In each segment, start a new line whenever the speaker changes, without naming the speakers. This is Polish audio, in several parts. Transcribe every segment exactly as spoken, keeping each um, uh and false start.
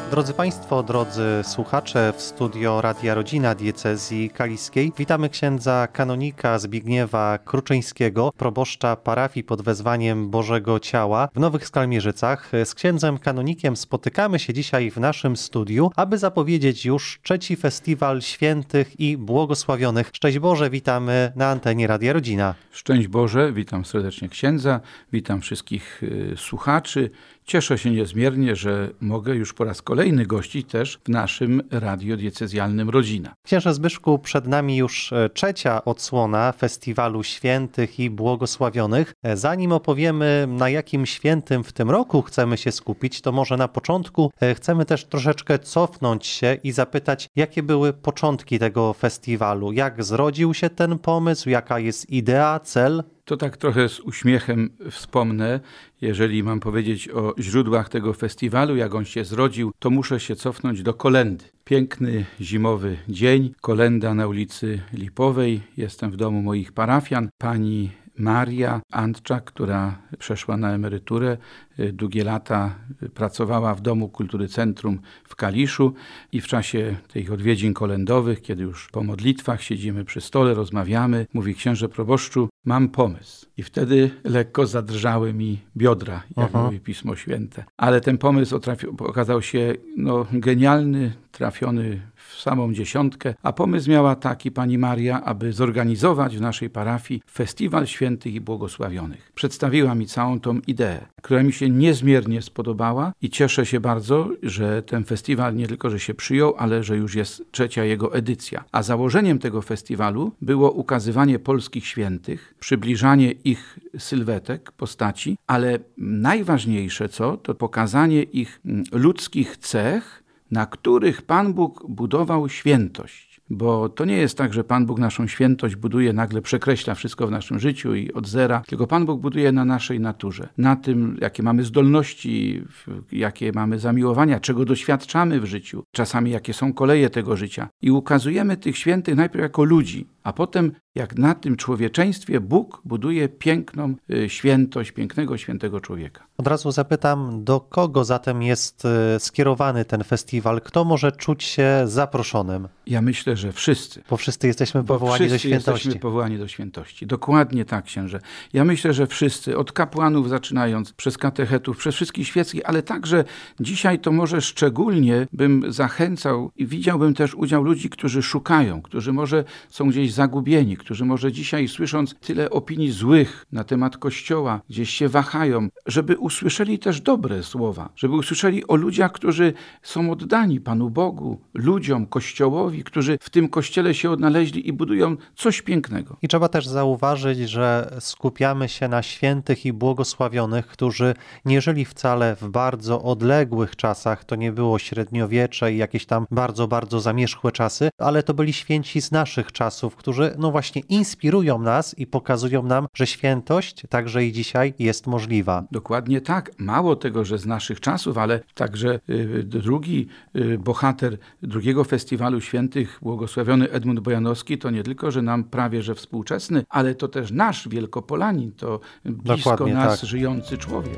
Drodzy Państwo, drodzy słuchacze, w studio Radia Rodzina Diecezji Kaliskiej witamy księdza kanonika Zbigniewa Kruczyńskiego, proboszcza parafii pod wezwaniem Bożego Ciała w Nowych Skalmierzycach. Z księdzem kanonikiem spotykamy się dzisiaj w naszym studiu, aby zapowiedzieć już trzeci Festiwal Świętych i Błogosławionych. Szczęść Boże, witamy na antenie Radia Rodzina.
Szczęść Boże, witam serdecznie księdza, witam wszystkich y, słuchaczy. Cieszę się niezmiernie, że mogę już po raz kolejny gościć też w naszym radiodiecezjalnym Rodzina.
Księże Zbyszku, przed nami już trzecia odsłona Festiwalu Świętych i Błogosławionych. Zanim opowiemy, na jakim świętym w tym roku chcemy się skupić, to może na początku chcemy też troszeczkę cofnąć się i zapytać, jakie były początki tego festiwalu, jak zrodził się ten pomysł, jaka jest idea, cel?
To tak trochę z uśmiechem wspomnę, jeżeli mam powiedzieć o źródłach tego festiwalu, jak on się zrodził, to muszę się cofnąć do kolendy. Piękny zimowy dzień, kolenda na ulicy Lipowej, jestem w domu moich parafian, pani Maria Antczak, która przeszła na emeryturę, długie lata pracowała w Domu Kultury Centrum w Kaliszu i w czasie tych odwiedzin kolendowych, kiedy już po modlitwach siedzimy przy stole, rozmawiamy, mówi: księże proboszczu, mam pomysł. I wtedy lekko zadrżały mi biodra, jak Aha. mówi Pismo Święte. Ale ten pomysł otrafi- okazał się no, genialny, trafiony w samą dziesiątkę, a pomysł miała taki pani Maria, aby zorganizować w naszej parafii Festiwal Świętych i Błogosławionych. Przedstawiła mi całą tą ideę, która mi się niezmiernie spodobała i cieszę się bardzo, że ten festiwal nie tylko, że się przyjął, ale że już jest trzecia jego edycja. A założeniem tego festiwalu było ukazywanie polskich świętych, przybliżanie ich sylwetek, postaci, ale najważniejsze co, to pokazanie ich ludzkich cech, na których Pan Bóg budował świętość. Bo to nie jest tak, że Pan Bóg naszą świętość buduje, nagle przekreśla wszystko w naszym życiu i od zera, tylko Pan Bóg buduje na naszej naturze, na tym, jakie mamy zdolności, jakie mamy zamiłowania, czego doświadczamy w życiu, czasami jakie są koleje tego życia. I ukazujemy tych świętych najpierw jako ludzi, a potem jak na tym człowieczeństwie Bóg buduje piękną świętość, pięknego, świętego człowieka.
Od razu zapytam, do kogo zatem jest skierowany ten festiwal? Kto może czuć się zaproszonym?
Ja myślę, że wszyscy.
Bo wszyscy jesteśmy powołani
wszyscy
do świętości.
jesteśmy powołani do świętości. Dokładnie tak, księże. Ja myślę, że wszyscy, od kapłanów zaczynając, przez katechetów, przez wszystkich świeckich, ale także dzisiaj to może szczególnie bym zachęcał i widziałbym też udział ludzi, którzy szukają, którzy może są gdzieś zagubieni, którzy może dzisiaj, słysząc tyle opinii złych na temat Kościoła, gdzieś się wahają, żeby usłyszeli też dobre słowa, żeby usłyszeli o ludziach, którzy są oddani Panu Bogu, ludziom, Kościołowi, którzy w tym Kościele się odnaleźli i budują coś pięknego.
I trzeba też zauważyć, że skupiamy się na świętych i błogosławionych, którzy nie żyli wcale w bardzo odległych czasach, to nie było średniowiecze i jakieś tam bardzo, bardzo zamierzchłe czasy, ale to byli święci z naszych czasów, którzy no właśnie inspirują nas i pokazują nam, że świętość także i dzisiaj jest możliwa.
Dokładnie tak. Mało tego, że z naszych czasów, ale także y, drugi y, bohater drugiego festiwalu świętych, błogosławiony Edmund Bojanowski, to nie tylko, że nam prawie że współczesny, ale to też nasz Wielkopolanin, to blisko
Dokładnie
nas
tak.
żyjący człowiek.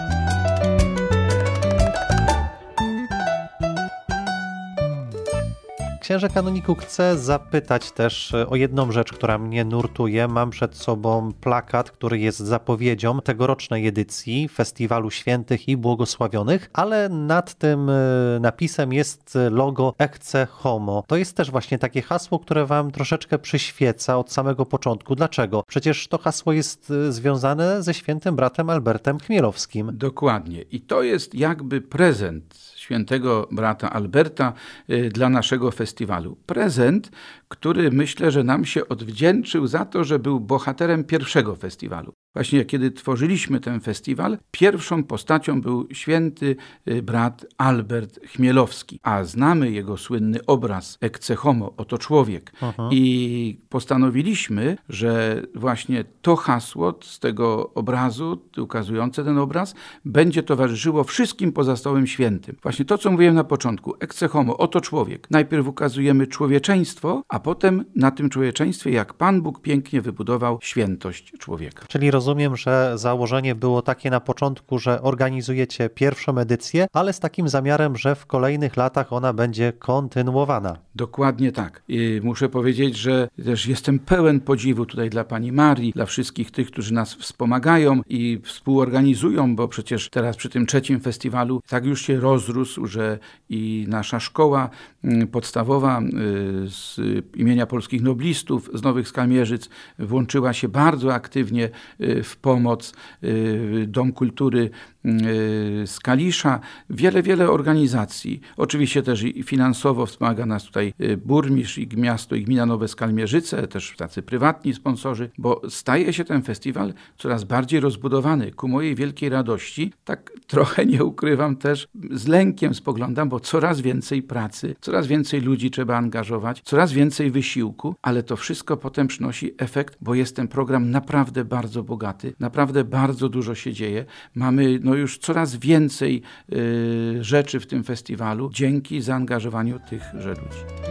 Księże kanoniku, chcę zapytać też o jedną rzecz, która mnie nurtuje. Mam przed sobą plakat, który jest zapowiedzią tegorocznej edycji Festiwalu Świętych i Błogosławionych, ale nad tym napisem jest logo Ecce Homo. To jest też właśnie takie hasło, które wam troszeczkę przyświeca od samego początku. Dlaczego? Przecież to hasło jest związane ze świętym bratem Albertem Chmielowskim.
Dokładnie. I to jest jakby prezent świętego brata Alberta y, dla naszego festiwalu. Prezent, który myślę, że nam się odwdzięczył za to, że był bohaterem pierwszego festiwalu. Właśnie kiedy tworzyliśmy ten festiwal, pierwszą postacią był święty brat Albert Chmielowski, a znamy jego słynny obraz Ecce Homo, oto człowiek. Aha. I postanowiliśmy, że właśnie to hasło z tego obrazu, ukazujące ten obraz, będzie towarzyszyło wszystkim pozostałym świętym. Właśnie to, co mówiłem na początku, Ecce Homo, oto człowiek. Najpierw ukazujemy człowieczeństwo, a potem na tym człowieczeństwie, jak Pan Bóg pięknie wybudował świętość człowieka.
Czyli rozumiem, rozumiem, że założenie było takie na początku, że organizujecie pierwszą edycję, ale z takim zamiarem, że w kolejnych latach ona będzie kontynuowana.
Dokładnie tak. I muszę powiedzieć, że też jestem pełen podziwu tutaj dla pani Marii, dla wszystkich tych, którzy nas wspomagają i współorganizują, bo przecież teraz przy tym trzecim festiwalu tak już się rozrósł, że i nasza szkoła podstawowa z imienia polskich noblistów z Nowych Skalmierzyc włączyła się bardzo aktywnie w pomoc. Dom Kultury z Kalisza, wiele, wiele organizacji. Oczywiście też i finansowo wspomaga nas tutaj burmistrz i miasto i gmina Nowe Skalmierzyce, też tacy prywatni sponsorzy, bo staje się ten festiwal coraz bardziej rozbudowany. Ku mojej wielkiej radości, tak trochę nie ukrywam też, z lękiem spoglądam, bo coraz więcej pracy, coraz więcej ludzi trzeba angażować, coraz więcej wysiłku, ale to wszystko potem przynosi efekt, bo jest ten program naprawdę bardzo bogaty, naprawdę bardzo dużo się dzieje. Mamy no już coraz więcej y, rzeczy w tym festiwalu dzięki zaangażowaniu tychże ludzi.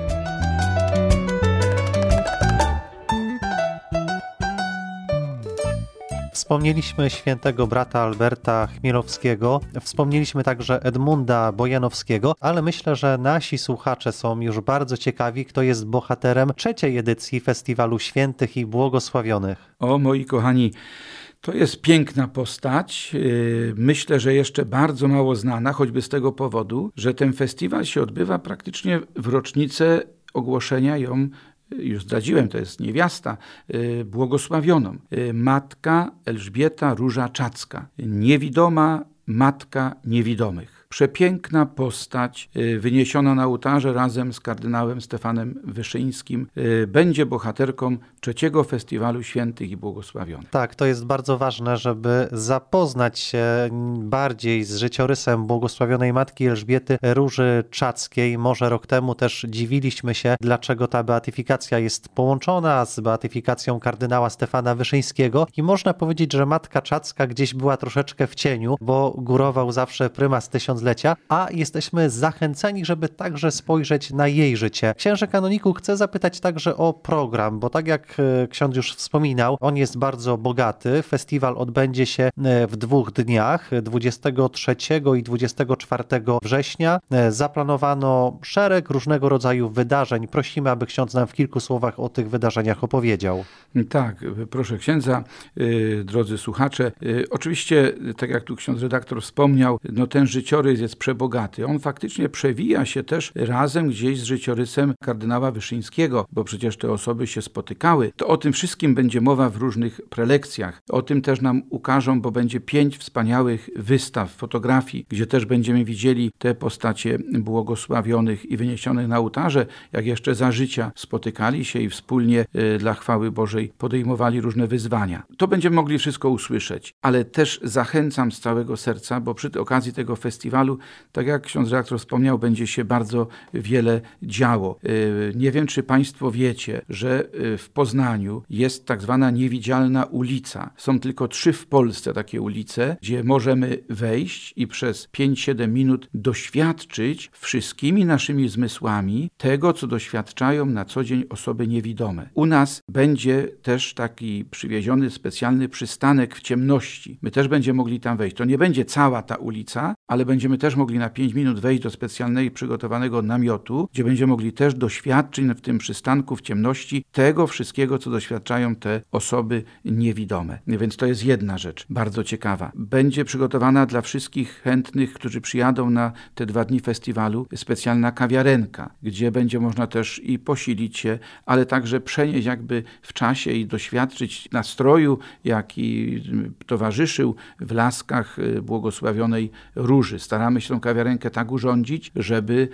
Wspomnieliśmy świętego brata Alberta Chmielowskiego, wspomnieliśmy także Edmunda Bojanowskiego, ale myślę, że nasi słuchacze są już bardzo ciekawi, kto jest bohaterem trzeciej edycji Festiwalu Świętych i Błogosławionych.
O, moi kochani, to jest piękna postać, myślę, że jeszcze bardzo mało znana, choćby z tego powodu, że ten festiwal się odbywa praktycznie w rocznicę ogłoszenia ją, już zdradziłem, to jest niewiasta, błogosławioną. Matka Elżbieta Róża Czacka, niewidoma matka niewidomych. Przepiękna postać, wyniesiona na ołtarze razem z kardynałem Stefanem Wyszyńskim, będzie bohaterką trzeciego Festiwalu Świętych i Błogosławionych.
Tak, to jest bardzo ważne, żeby zapoznać się bardziej z życiorysem błogosławionej matki Elżbiety Róży Czackiej. Może rok temu też dziwiliśmy się, dlaczego ta beatyfikacja jest połączona z beatyfikacją kardynała Stefana Wyszyńskiego i można powiedzieć, że matka Czacka gdzieś była troszeczkę w cieniu, bo górował zawsze prymas tysiąclecia, a jesteśmy zachęceni, żeby także spojrzeć na jej życie. Księże kanoniku, chcę zapytać także o program, bo tak jak ksiądz już wspominał, on jest bardzo bogaty. Festiwal odbędzie się w dwóch dniach, dwudziestego trzeciego i dwudziestego czwartego września. Zaplanowano szereg różnego rodzaju wydarzeń. Prosimy, aby ksiądz nam w kilku słowach o tych wydarzeniach opowiedział.
Tak, proszę księdza, drodzy słuchacze. Oczywiście, tak jak tu ksiądz redaktor wspomniał, no ten życiorys jest przebogaty. On faktycznie przewija się też razem gdzieś z życiorysem kardynała Wyszyńskiego, bo przecież te osoby się spotykały. To o tym wszystkim będzie mowa w różnych prelekcjach. O tym też nam ukażą, bo będzie pięć wspaniałych wystaw fotografii, gdzie też będziemy widzieli te postacie błogosławionych i wyniesionych na ołtarze, jak jeszcze za życia spotykali się i wspólnie y, dla chwały Bożej podejmowali różne wyzwania. To będziemy mogli wszystko usłyszeć, ale też zachęcam z całego serca, bo przy okazji tego festiwalu, tak jak ksiądz redaktor wspomniał, będzie się bardzo wiele działo. Nie wiem, czy państwo wiecie, że w Poznaniu jest tak zwana niewidzialna ulica. Są tylko trzy w Polsce takie ulice, gdzie możemy wejść i przez pięć siedem minut doświadczyć wszystkimi naszymi zmysłami tego, co doświadczają na co dzień osoby niewidome. U nas będzie też taki przywieziony specjalny przystanek w ciemności. My też będziemy mogli tam wejść. To nie będzie cała ta ulica, ale będziemy też mogli na pięć minut wejść do specjalnego przygotowanego namiotu, gdzie będziemy mogli też doświadczyć w tym przystanku w ciemności tego wszystkiego, co doświadczają te osoby niewidome. Więc to jest jedna rzecz, bardzo ciekawa. Będzie przygotowana dla wszystkich chętnych, którzy przyjadą na te dwa dni festiwalu, specjalna kawiarenka, gdzie będzie można też i posilić się, ale także przenieść jakby w czasie i doświadczyć nastroju, jaki towarzyszył w Laskach błogosławionej Róży. Staramy się tą kawiarenkę tak urządzić, żeby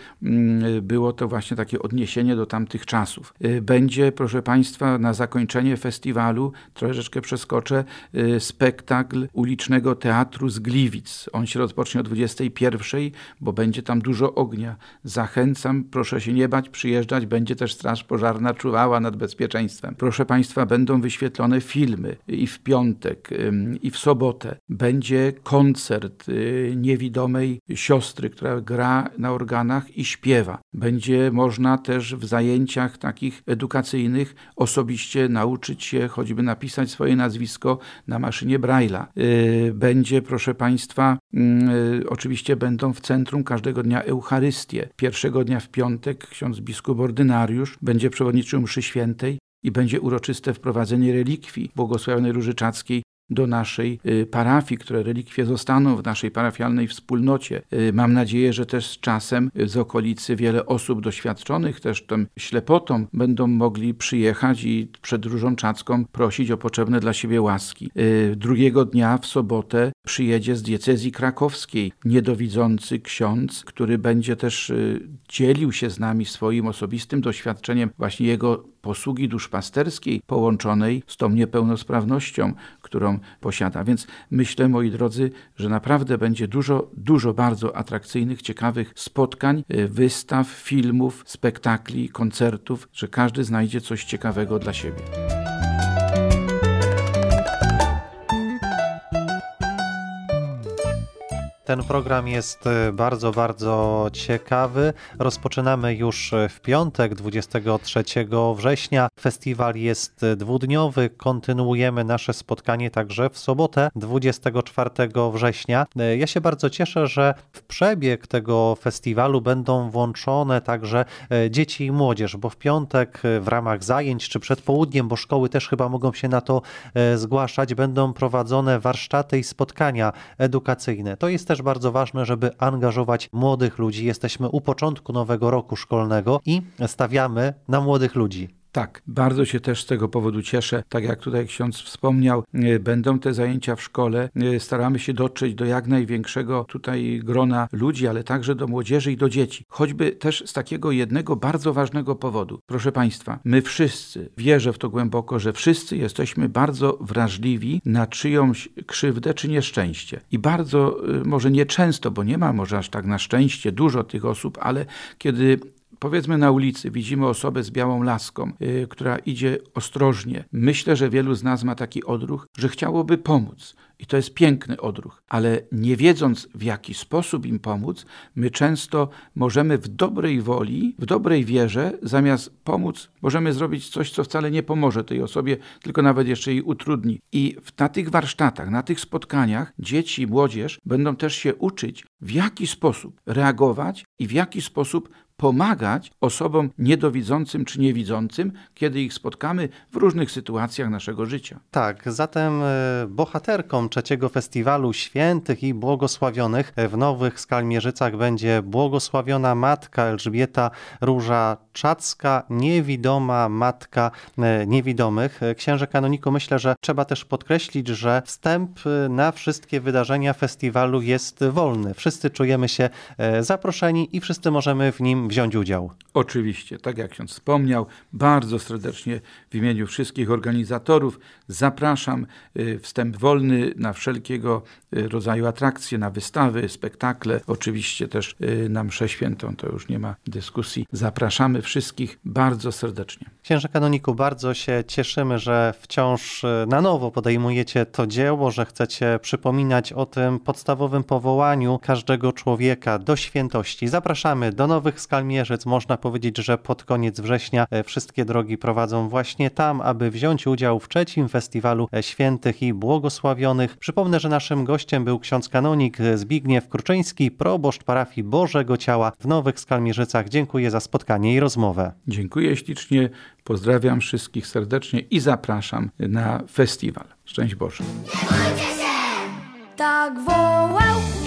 było to właśnie takie odniesienie do tamtych czasów. Będzie, proszę Państwa, na zakończenie festiwalu, troszeczkę przeskoczę, spektakl ulicznego teatru z Gliwic. On się rozpocznie o dwudziestej pierwszej, bo będzie tam dużo ognia. Zachęcam, proszę się nie bać, przyjeżdżać. Będzie też straż pożarna czuwała nad bezpieczeństwem. Proszę Państwa, będą wyświetlone filmy i w piątek, i w sobotę. Będzie koncert niewidomy niewidomej siostry, która gra na organach i śpiewa. Będzie można też w zajęciach takich edukacyjnych osobiście nauczyć się choćby napisać swoje nazwisko na maszynie Braille'a. Będzie, proszę Państwa, oczywiście będą w centrum każdego dnia Eucharystie. Pierwszego dnia w piątek ksiądz biskup ordynariusz będzie przewodniczył mszy świętej i będzie uroczyste wprowadzenie relikwii błogosławionej Różyczackiej do naszej parafii, które relikwie zostaną w naszej parafialnej wspólnocie. Mam nadzieję, że też z czasem z okolicy wiele osób doświadczonych też tą ślepotą będą mogli przyjechać i przed Różą Czadzką prosić o potrzebne dla siebie łaski. Drugiego dnia w sobotę przyjedzie z diecezji krakowskiej niedowidzący ksiądz, który będzie też dzielił się z nami swoim osobistym doświadczeniem właśnie jego posługi duszpasterskiej połączonej z tą niepełnosprawnością, którą posiada. Więc myślę, moi drodzy, że naprawdę będzie dużo, dużo bardzo atrakcyjnych, ciekawych spotkań, wystaw, filmów, spektakli, koncertów, że każdy znajdzie coś ciekawego dla siebie.
Ten program jest bardzo, bardzo ciekawy. Rozpoczynamy już w piątek, dwudziestego trzeciego września. Festiwal jest dwudniowy. Kontynuujemy nasze spotkanie także w sobotę, dwudziestego czwartego września. Ja się bardzo cieszę, że w przebieg tego festiwalu będą włączone także dzieci i młodzież, bo w piątek w ramach zajęć czy przed południem, bo szkoły też chyba mogą się na to zgłaszać, będą prowadzone warsztaty i spotkania edukacyjne. To jest też bardzo ważne, żeby angażować młodych ludzi. Jesteśmy u początku nowego roku szkolnego i stawiamy na młodych ludzi.
Tak, bardzo się też z tego powodu cieszę. Tak jak tutaj ksiądz wspomniał, będą te zajęcia w szkole. Staramy się dotrzeć do jak największego tutaj grona ludzi, ale także do młodzieży i do dzieci. Choćby też z takiego jednego bardzo ważnego powodu. Proszę Państwa, my wszyscy, wierzę w to głęboko, że wszyscy jesteśmy bardzo wrażliwi na czyjąś krzywdę czy nieszczęście. I bardzo, może nie często, bo nie ma może aż tak na szczęście dużo tych osób, ale kiedy powiedzmy na ulicy widzimy osobę z białą laską, yy, która idzie ostrożnie. Myślę, że wielu z nas ma taki odruch, że chciałoby pomóc. I to jest piękny odruch, ale nie wiedząc w jaki sposób im pomóc, my często możemy w dobrej woli, w dobrej wierze, zamiast pomóc, możemy zrobić coś, co wcale nie pomoże tej osobie, tylko nawet jeszcze jej utrudni. I na tych warsztatach, na tych spotkaniach dzieci i młodzież będą też się uczyć, w jaki sposób reagować i w jaki sposób pomagać osobom niedowidzącym czy niewidzącym, kiedy ich spotkamy w różnych sytuacjach naszego życia.
Tak, zatem bohaterką trzeciego Festiwalu Świętych i Błogosławionych w Nowych Skalmierzycach będzie błogosławiona Matka Elżbieta Róża Czadzka, niewidoma Matka Niewidomych. Księże kanoniku, myślę, że trzeba też podkreślić, że wstęp na wszystkie wydarzenia festiwalu jest wolny. Wszyscy czujemy się zaproszeni i wszyscy możemy w nim wziąć udział.
Oczywiście, tak jak ksiądz wspomniał, bardzo serdecznie w imieniu wszystkich organizatorów zapraszam. Wstęp wolny na wszelkiego rodzaju atrakcje, na wystawy, spektakle, oczywiście też na mszę świętą, to już nie ma dyskusji. Zapraszamy wszystkich bardzo serdecznie.
Księże kanoniku, bardzo się cieszymy, że wciąż na nowo podejmujecie to dzieło, że chcecie przypominać o tym podstawowym powołaniu każdego człowieka do świętości. Zapraszamy do Nowych Skalmierzyc. Można powiedzieć, że pod koniec września wszystkie drogi prowadzą właśnie tam, aby wziąć udział w trzecim Festiwalu Świętych i Błogosławionych. Przypomnę, że naszym gościem był ksiądz kanonik Zbigniew Kruczyński, proboszcz parafii Bożego Ciała w Nowych Skalmierzycach. Dziękuję za spotkanie i rozmowę.
Dziękuję ślicznie, pozdrawiam wszystkich serdecznie i zapraszam na festiwal. Szczęść Boże.
Nie bójcie się! Tak wołał